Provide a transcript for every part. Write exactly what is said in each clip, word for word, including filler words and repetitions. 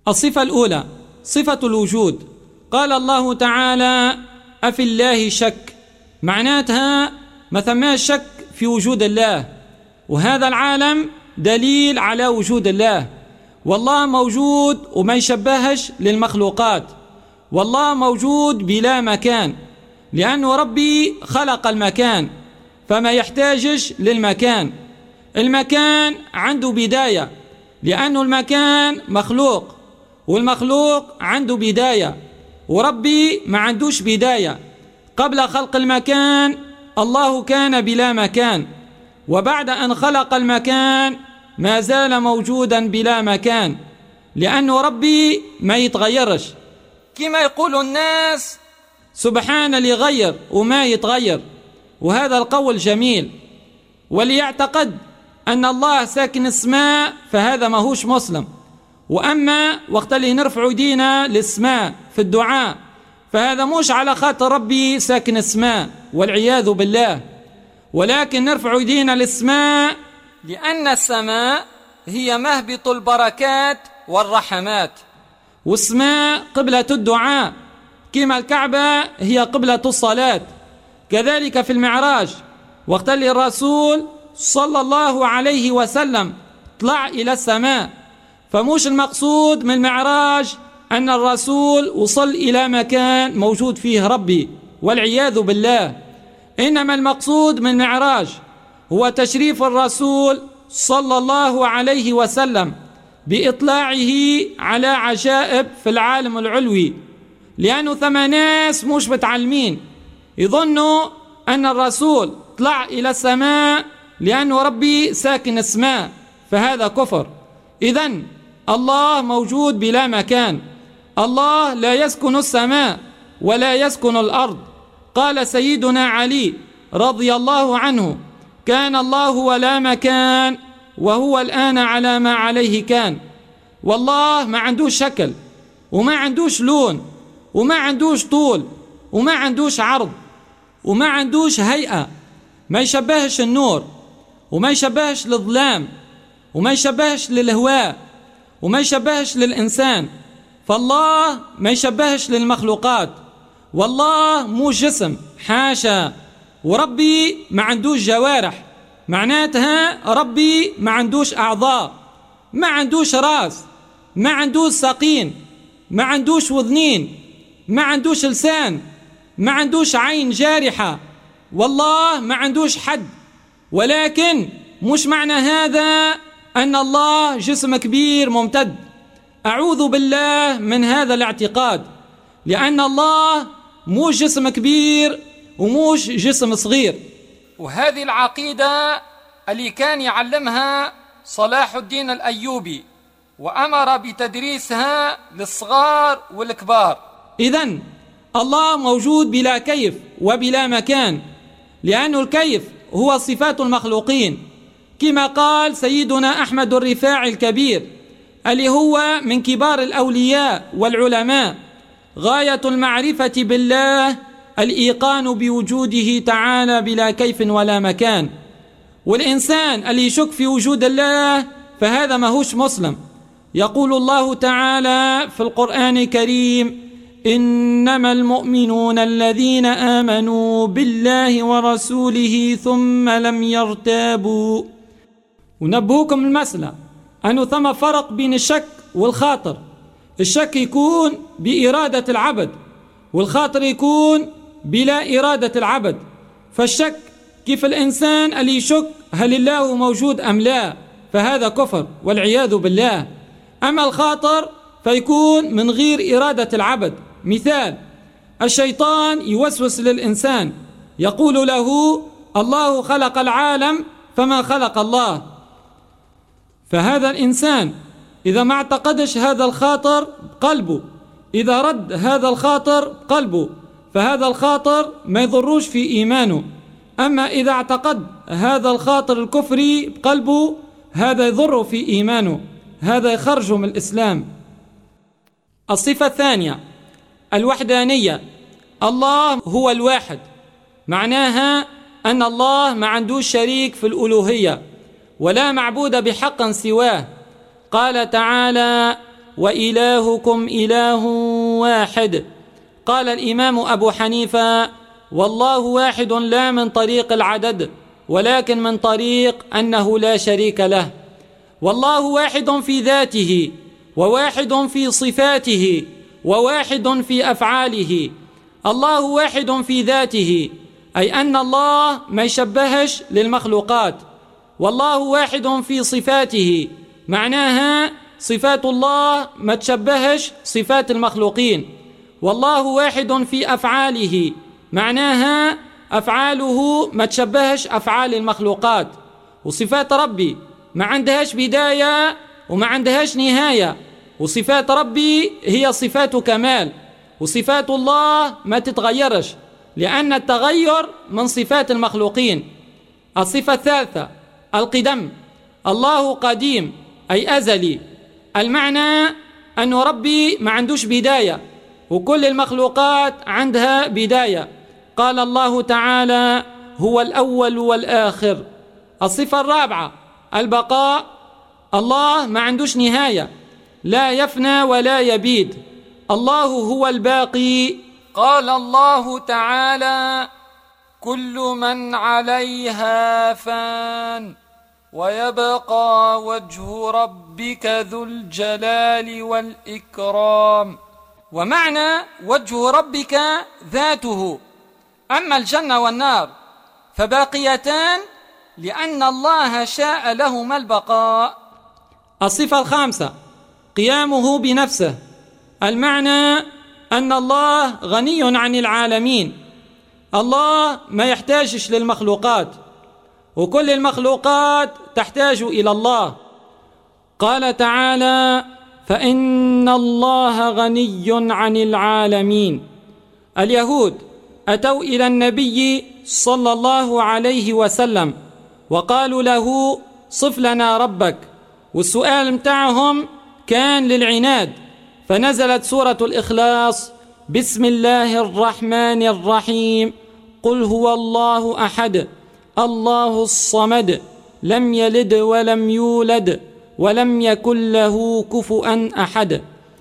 الصفة الأولى صفة الوجود. قال الله تعالى: أفي الله شك، معناتها ما ثماش شك في وجود الله، وهذا العالم دليل على وجود الله، والله موجود وما يشبهش للمخلوقات، والله موجود بلا مكان، لأنه ربي خلق المكان فما يحتاجش للمكان. المكان عنده بداية لأنه المكان مخلوق، والمخلوق عنده بداية، وربي ما عندوش بداية. قبل خلق المكان الله كان بلا مكان، وبعد أن خلق المكان ما زال موجودا بلا مكان، لأنه ربي ما يتغيرش. كما يقول الناس سبحان اللي يغير وما يتغير، وهذا القول جميل. وليعتقد أن الله ساكن السماء فهذا ما هوش مسلم. وأما وقت اللي نرفع دينا للسماء في الدعاء فهذا مش على خاطر ربي ساكن السماء والعياذ بالله، ولكن نرفع دينا للسماء لأن السماء هي مهبط البركات والرحمات، والسماء قبلة الدعاء، كما الكعبة هي قبلة الصلاة. كذلك في المعراج وقت اللي الرسول صلى الله عليه وسلم طلع إلى السماء، فمش المقصود من المعراج أن الرسول وصل إلى مكان موجود فيه ربي والعياذ بالله، إنما المقصود من المعراج هو تشريف الرسول صلى الله عليه وسلم بإطلاعه على عجائب في العالم العلوي، لأنه ثم ناس مش متعلمين يظنوا أن الرسول طلع إلى السماء لأنه ربي ساكن السماء، فهذا كفر. إذن الله موجود بلا مكان، الله لا يسكن السماء ولا يسكن الأرض. قال سيدنا علي رضي الله عنه: كان الله ولا مكان وهو الآن على ما عليه كان. والله ما عندوش شكل وما عندوش لون وما عندوش طول وما عندوش عرض وما عندوش هيئة، ما يشبهش النور وما يشبهش للظلام وما يشبهش للهواء وما يشبهش للإنسان، فالله ما يشبهش للمخلوقات، والله مو جسم، حاشا. وربي ما عندوش جوارح، معناتها ربي ما عندوش أعضاء، ما عندوش راس، ما عندوش ساقين، ما عندوش وذنين، ما عندوش لسان، ما عندوش عين جارحة، والله ما عندوش حد. ولكن مش معنى هذا أن الله جسم كبير ممتد، أعوذ بالله من هذا الاعتقاد، لأن الله مو جسم كبير وموش جسم صغير. وهذه العقيدة اللي كان يعلمها صلاح الدين الأيوبي، وأمر بتدريسها للصغار والكبار. إذن الله موجود بلا كيف وبلا مكان، لأن الكيف هو صفات المخلوقين، كما قال سيدنا أحمد الرفاعي الكبير اللي هو من كبار الأولياء والعلماء: غاية المعرفة بالله الإيقان بوجوده تعالى بلا كيف ولا مكان. والإنسان اللي يشك في وجود الله فهذا ما هوش مسلم. يقول الله تعالى في القرآن الكريم: إنما المؤمنون الذين آمنوا بالله ورسوله ثم لم يرتابوا. ونبهوكم المسألة أنه ثم فرق بين الشك والخاطر. الشك يكون بإرادة العبد، والخاطر يكون بلا إرادة العبد. فالشك كيف الإنسان اللي يشك هل الله موجود أم لا، فهذا كفر والعياذ بالله. أما الخاطر فيكون من غير إرادة العبد. مثال: الشيطان يوسوس للإنسان يقول له: الله خلق العالم فما خلق الله. فهذا الإنسان إذا ما اعتقدش هذا الخاطر بقلبه، إذا رد هذا الخاطر بقلبه، فهذا الخاطر ما يضروش في إيمانه. أما إذا اعتقد هذا الخاطر الكفري بقلبه هذا يضره في إيمانه، هذا يخرجه من الإسلام. الصفة الثانية الوحدانية. الله هو الواحد، معناها أن الله ما عندوش شريك في الألوهية ولا معبود بحق سواه. قال تعالى: وإلهكم إله واحد. قال الإمام أبو حنيفة: والله واحد لا من طريق العدد، ولكن من طريق أنه لا شريك له. والله واحد في ذاته، وواحد في صفاته، وواحد في أفعاله. الله واحد في ذاته، أي أن الله ما يشبهش للمخلوقات. والله واحد في صفاته، معناها صفات الله ما تشبهش صفات المخلوقين. والله واحد في أفعاله، معناها أفعاله ما تشبهش أفعال المخلوقات. وصفات ربي ما عندهاش بداية وما عندهاش نهاية، وصفات ربي هي صفات كمال، وصفات الله ما تتغيرش، لأن التغير من صفات المخلوقين. الصفة الثالثة القدم. الله قديم أي أزلي، المعنى أن ربي ما عندوش بداية، وكل المخلوقات عندها بداية. قال الله تعالى: هو الأول والآخر. الصفة الرابعة البقاء. الله ما عندوش نهاية، لا يفنى ولا يبيد، الله هو الباقي. قال الله تعالى: كل من عليها فان ويبقى وجه ربك ذو الجلال والإكرام. ومعنى وجه ربك ذاته. أما الجنة والنار فباقيتان لأن الله شاء لهما البقاء. الصفة الخامسة قيامه بنفسه، المعنى أن الله غني عن العالمين، الله ما يحتاجش للمخلوقات، وكل المخلوقات تحتاج إلى الله. قال تعالى: فإن الله غني عن العالمين. اليهود أتوا إلى النبي صلى الله عليه وسلم وقالوا له: صف لنا ربك، والسؤال متاعهم كان للعناد، فنزلت سورة الإخلاص: بسم الله الرحمن الرحيم، قل هو الله أحد الله الصمد لم يلد ولم يولد ولم يكن له كفؤا أحد.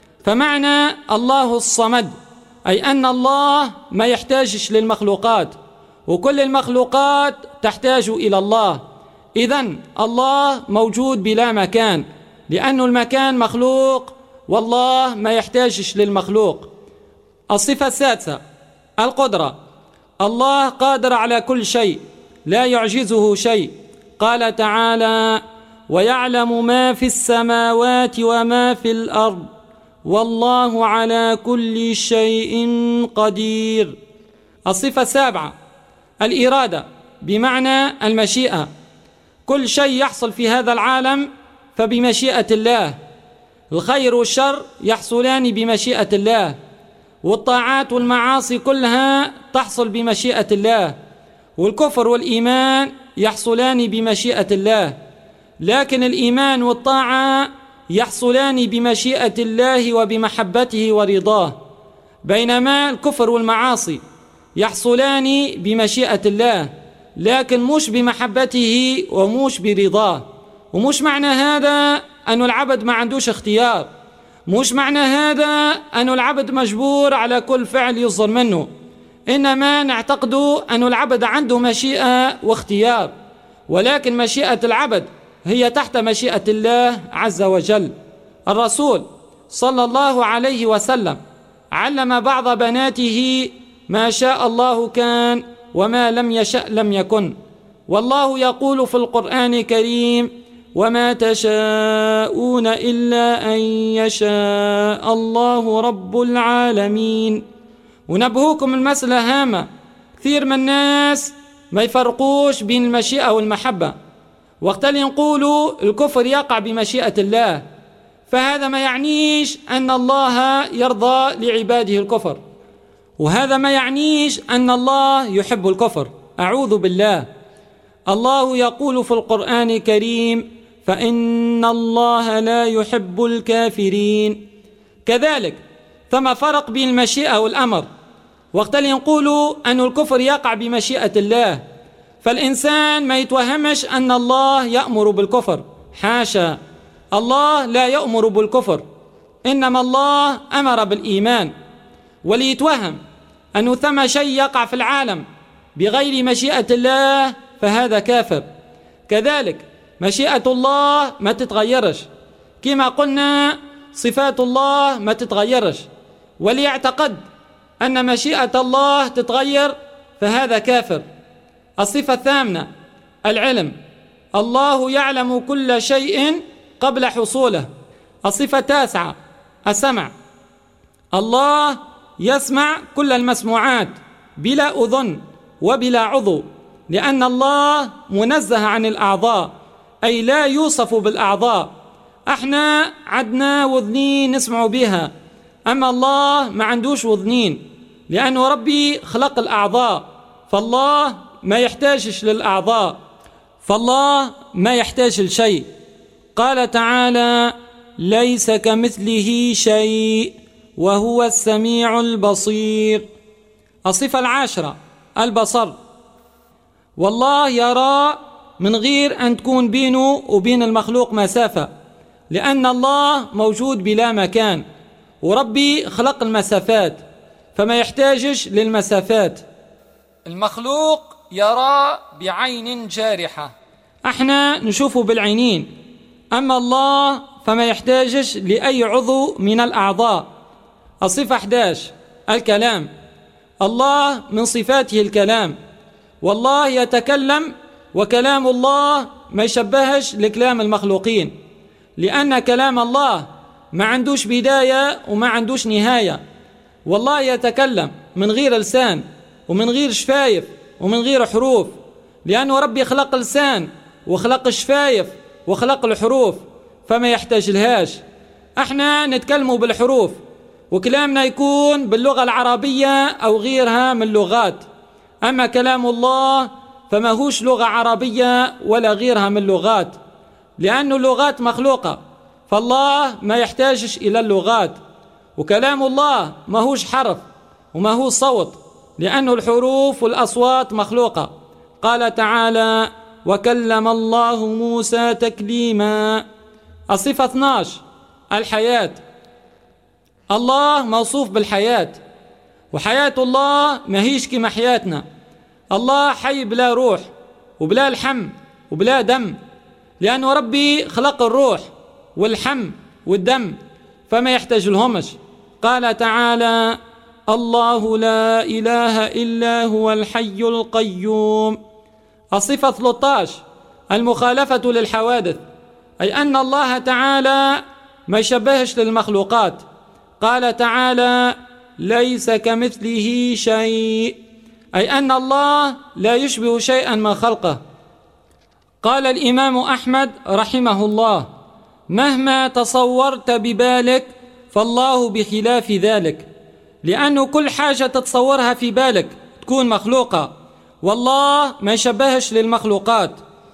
فمعنى الله الصمد أي أن الله ما يحتاجش للمخلوقات، وكل المخلوقات تحتاج إلى الله. إذن الله موجود بلا مكان، لأن المكان مخلوق والله ما يحتاجش للمخلوق. الصفة السادسة القدرة. الله قادر على كل شيء، لا يعجزه شيء. قال تعالى: ويعلم ما في السماوات وما في الأرض والله على كل شيء قدير. الصفة السابعة الإرادة، بمعنى المشيئة. كل شيء يحصل في هذا العالم فبمشيئة الله، الخير والشر يحصلان بمشيئة الله، والطاعات والمعاصي كلها تحصل بمشيئة الله، والكفر والإيمان يحصلان بمشيئة الله. لكن الإيمان والطاعة يحصلان بمشيئة الله وبمحبته ورضاه، بينما الكفر والمعاصي يحصلان بمشيئة الله لكن مش بمحبته ومش برضاه. ومش معنى هذا أن العبد ما عندوش اختيار، مش معنى هذا أن العبد مجبور على كل فعل يصدر منه، إنما نعتقد أن العبد عنده مشيئة واختيار، ولكن مشيئة العبد هي تحت مشيئة الله عز وجل. الرسول صلى الله عليه وسلم علم بعض بناته: ما شاء الله كان وما لم يشأ لم يكن. والله يقول في القرآن الكريم: وما تشاءون إلا أن يشاء الله رب العالمين. ونبهوكم المسألة هامة، كثير من الناس ما يفرقوش بين المشيئة والمحبة، وقت اللي نقولوا الكفر يقع بمشيئة الله، فهذا ما يعنيش أن الله يرضى لعباده الكفر، وهذا ما يعنيش أن الله يحب الكفر، أعوذ بالله. الله يقول في القرآن الكريم: فإن الله لا يحب الكافرين. كذلك ثم فرق بين المشيئة والأمر، وقت اللي نقولوا أن الكفر يقع بمشيئة الله، فالإنسان ما يتوهمش أن الله يأمر بالكفر، حاشا، الله لا يأمر بالكفر، إنما الله أمر بالإيمان، وليتوهم أنه ثم شيء يقع في العالم بغير مشيئة الله فهذا كافر. كذلك مشيئة الله ما تتغيرش، كما قلنا صفات الله ما تتغيرش، وليعتقد أن مشيئة الله تتغير فهذا كافر. الصفة الثامنة العلم، الله يعلم كل شيء قبل حصوله. الصفة التاسعة السمع، الله يسمع كل المسموعات بلا أذن وبلا عضو، لأن الله منزه عن الأعضاء، أي لا يوصف بالأعضاء. احنا عدنا وذنين نسمع بها، أما الله ما عندوش وذنين، لأنه ربي خلق الأعضاء، فالله ما يحتاجش للأعضاء، فالله ما يحتاج لشيء. قال تعالى: ليس كمثله شيء وهو السميع البصير. الصفة العاشرة البصر، والله يرى من غير أن تكون بينه وبين المخلوق مسافة، لأن الله موجود بلا مكان، وربي خلق المسافات فما يحتاجش للمسافات. المخلوق يرى بعين جارحة، احنا نشوفه بالعينين، أما الله فما يحتاجش لأي عضو من الأعضاء. الصفة أحد عشر الكلام، الله من صفاته الكلام، والله يتكلم، وكلام الله ما يشبهش لكلام المخلوقين، لأن كلام الله ما عندوش بداية وما عندوش نهاية. والله يتكلم من غير لسان ومن غير شفايف ومن غير حروف، لأنه ربي خلق لسان وخلق شفايف وخلق الحروف فما يحتاج لهاش. احنا نتكلموا بالحروف، وكلامنا يكون باللغة العربية أو غيرها من اللغات، أما كلام الله فما هوش لغة عربية ولا غيرها من اللغات، لأن اللغات مخلوقة، فالله ما يحتاجش إلى اللغات. وكلام الله ما هوش حرف وما هو صوت، لأن الحروف والأصوات مخلوقة. قال تعالى: وكلم الله موسى تكليما. الصفة اثني عشر الحياة، الله موصوف بالحياة، وحياة الله ما هيش كما حياتنا. الله حي بلا روح وبلا لحم وبلا دم، لأنه ربي خلق الروح واللحم والدم فما يحتاج لهمش. قال تعالى: الله لا إله إلا هو الحي القيوم. الصفة ثلاثة عشر المخالفة للحوادث، أي أن الله تعالى ما يشبهش للمخلوقات. قال تعالى: ليس كمثله شيء، أي أن الله لا يشبه شيئا من خلقه. قال الإمام أحمد رحمه الله: مهما تصورت ببالك فالله بخلاف ذلك، لأنه كل حاجة تتصورها في بالك تكون مخلوقة، والله ما يشبهش للمخلوقات.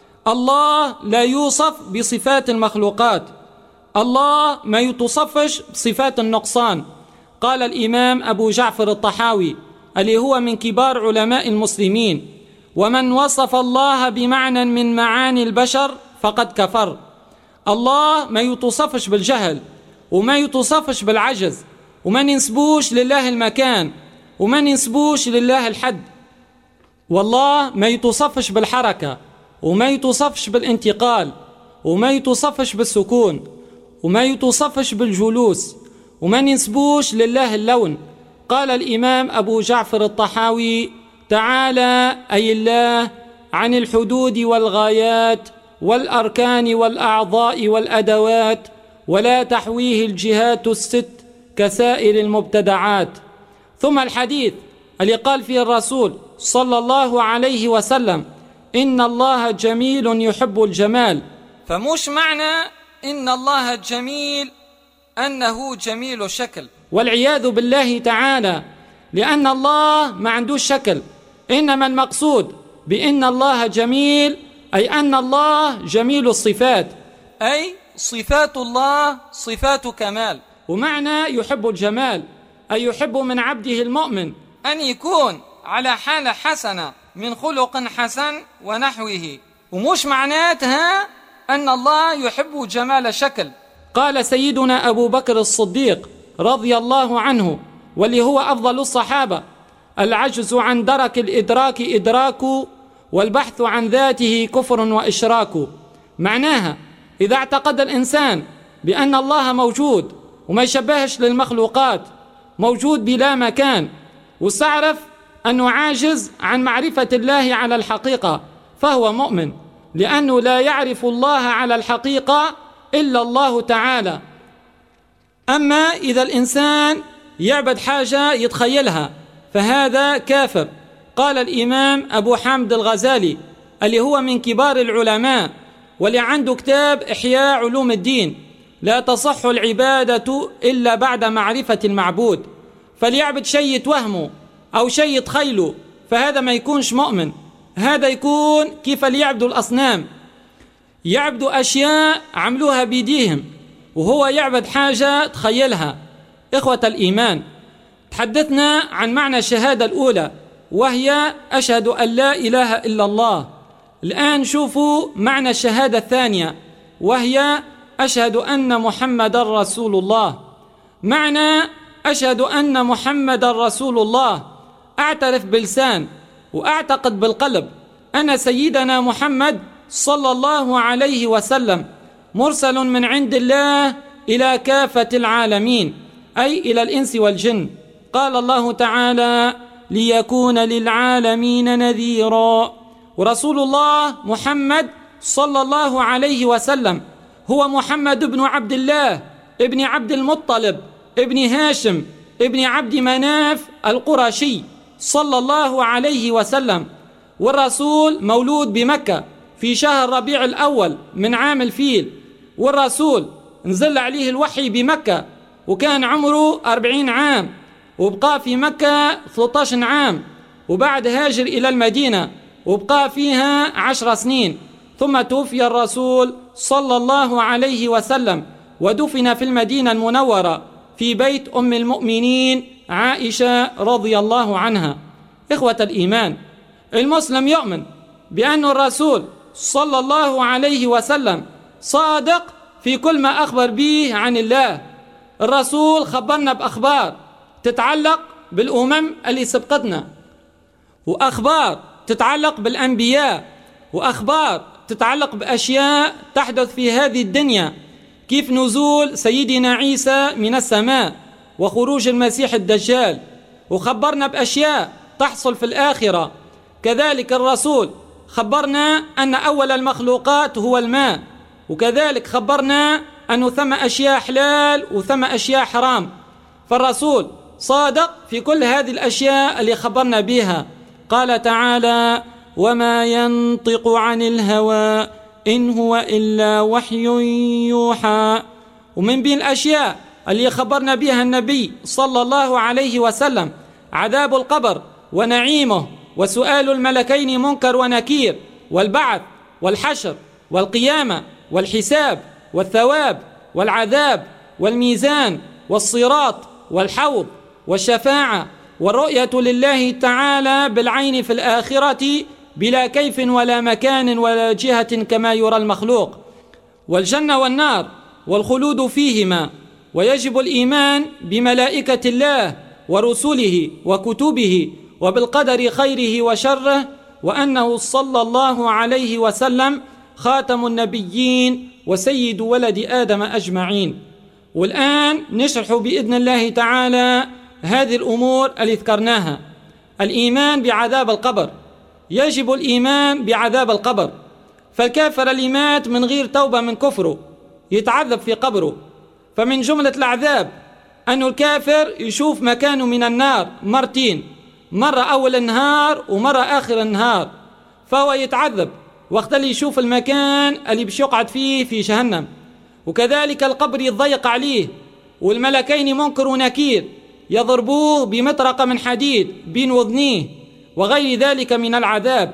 الله لا يوصف بصفات المخلوقات، الله ما يتصفش بصفات النقصان. قال الإمام أبو جعفر الطحاوي اللي هو من كبار علماء المسلمين: ومن وصف الله بمعنى من معاني البشر فقد كفر. الله ما يتصفش بالجهل وما يتصفش بالعجز، وما ننسبوش لله المكان وما ننسبوش لله الحد. والله ما يتصفش بالحركة وما يتصفش بالانتقال وما يتصفش بالسكون وما يتصفش بالجلوس، وما ننسبوش لله اللون. قال الإمام أبو جعفر الطحاوي: تعالى أي الله عن الحدود والغايات والأركان والأعضاء والأدوات، ولا تحويه الجهات الست كسائر المبتدعات. ثم الحديث اللي قال فيه الرسول صلى الله عليه وسلم: إن الله جميل يحب الجمال. فمش معنى إن الله جميل أنه جميل شكل، والعياذ بالله تعالى، لأن الله ما عندوش شكل، إنما المقصود بأن الله جميل أي أن الله جميل الصفات، أي صفات الله صفات كمال. ومعنى يحب الجمال أي يحب من عبده المؤمن أن يكون على حالة حسنة من خلق حسن ونحوه، ومش معناتها أن الله يحب جمال شكل. قال سيدنا أبو بكر الصديق رضي الله عنه، واللي هو أفضل الصحابة: العجز عن درك الإدراك إدراك، والبحث عن ذاته كفر وإشراك. معناها إذا اعتقد الإنسان بأن الله موجود وما يشبهش للمخلوقات، موجود بلا مكان، واستعرف أنه عاجز عن معرفة الله على الحقيقة، فهو مؤمن، لأنه لا يعرف الله على الحقيقة إلا الله تعالى. أما إذا الإنسان يعبد حاجة يتخيلها فهذا كافر. قال الإمام أبو حامد الغزالي اللي هو من كبار العلماء واللي عنده كتاب إحياء علوم الدين: لا تصح العبادة إلا بعد معرفة المعبود. فليعبد شيء يتوهمه أو شيء يتخيله فهذا ما يكونش مؤمن، هذا يكون كيف اللي يعبدوا الأصنام، يعبدوا أشياء عملوها بيديهم وهو يعبد حاجة تخيلها. إخوة الإيمان، تحدثنا عن معنى الشهادة الأولى وهي أشهد أن لا إله إلا الله. الآن شوفوا معنى الشهادة الثانية وهي أشهد أن محمد رسول الله. معنى أشهد أن محمد رسول الله: أعترف بلسان وأعتقد بالقلب أن سيدنا محمد صلى الله عليه وسلم مرسل من عند الله إلى كافة العالمين، أي إلى الإنس والجن. قال الله تعالى: ليكون للعالمين نذيرا. ورسول الله محمد صلى الله عليه وسلم هو محمد بن عبد الله ابن عبد المطلب ابن هاشم ابن عبد مناف القرشي صلى الله عليه وسلم. والرسول مولود بمكة في شهر ربيع الأول من عام الفيل، والرسول نزل عليه الوحي بمكة وكان عمره أربعين عام، وبقى في مكة ثلاثة عشر عام، وبعد هاجر إلى المدينة وبقى فيها عشر سنين، ثم توفي الرسول صلى الله عليه وسلم ودفن في المدينة المنورة في بيت أم المؤمنين عائشة رضي الله عنها. إخوة الإيمان، المسلم يؤمن بأن الرسول صلى الله عليه وسلم صادق في كل ما أخبر به عن الله. الرسول خبرنا بأخبار تتعلق بالأمم اللي سبقتنا، وأخبار تتعلق بالأنبياء، وأخبار تتعلق بأشياء تحدث في هذه الدنيا، كيف نزول سيدنا عيسى من السماء وخروج المسيح الدجال، وخبرنا بأشياء تحصل في الآخرة. كذلك الرسول خبرنا أن أول المخلوقات هو الماء، وكذلك خبرنا أنه ثم أشياء حلال وثم أشياء حرام. فالرسول صادق في كل هذه الأشياء اللي خبرنا بها. قال تعالى: وما ينطق عن الهوى إن هو إلا وحي يوحى. ومن بين الأشياء اللي خبرنا بها النبي صلى الله عليه وسلم عذاب القبر ونعيمه، وسؤال الملكين منكر ونكير، والبعث والحشر والقيامة والحساب والثواب والعذاب والميزان والصراط والحوض والشفاعة والرؤية لله تعالى بالعين في الآخرة بلا كيف ولا مكان ولا جهة كما يرى المخلوق، والجنة والنار والخلود فيهما. ويجب الإيمان بملائكة الله ورسله وكتبه وبالقدر خيره وشره، وأنه صلى الله عليه وسلم خاتم النبيين وسيد ولد آدم أجمعين. والآن نشرح بإذن الله تعالى هذه الأمور اللي ذكرناها. الإيمان بعذاب القبر: يجب الإيمان بعذاب القبر، فالكافر اللي مات من غير توبة من كفره يتعذب في قبره. فمن جملة العذاب أن الكافر يشوف مكانه من النار مرتين، مرة أول النهار ومرة آخر النهار، فهو يتعذب وقت اللي يشوف المكان اللي بش يقعد فيه في جهنم. وكذلك القبر يضيق عليه، والملكين منكر ونكير يضربوه بمطرقة من حديد بين وذنيه وغير ذلك من العذاب.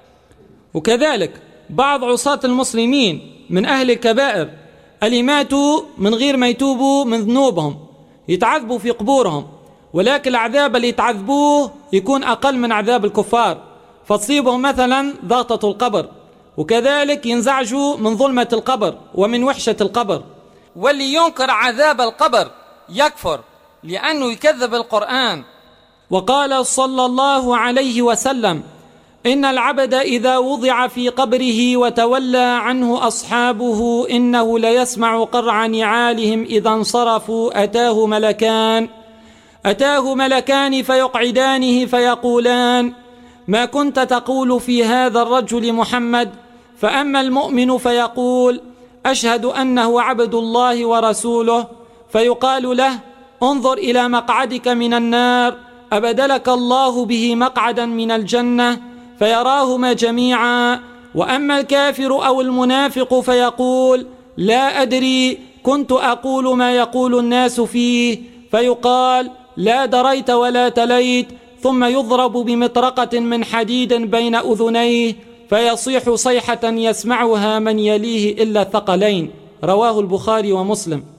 وكذلك بعض عصاة المسلمين من أهل الكبائر اللي ماتوا من غير ما يتوبوا من ذنوبهم يتعذبوا في قبورهم، ولكن العذاب اللي يتعذبوه يكون أقل من عذاب الكفار، فتصيبهم مثلا ضغطة القبر، وكذلك ينزعجوا من ظلمة القبر ومن وحشة القبر. واللي ينكر عذاب القبر يكفر لأنه يكذب القرآن. وقال صلى الله عليه وسلم: إن العبد إذا وضع في قبره وتولى عنه أصحابه إنه ليسمع قرع نعالهم إذا انصرفوا أتاه ملكان أتاه ملكان فيقعدانه فيقولان: ما كنت تقول في هذا الرجل محمد؟ فأما المؤمن فيقول: أشهد أنه عبد الله ورسوله. فيقال له: انظر إلى مقعدك من النار أبدلك الله به مقعدا من الجنة، فيراهما جميعا. وأما الكافر أو المنافق فيقول: لا أدري، كنت أقول ما يقول الناس فيه. فيقال: لا دريت ولا تليت. ثم يضرب بمطرقة من حديد بين أذنيه فيصيح صيحة يسمعها من يليه إلا الثقلين. رواه البخاري ومسلم.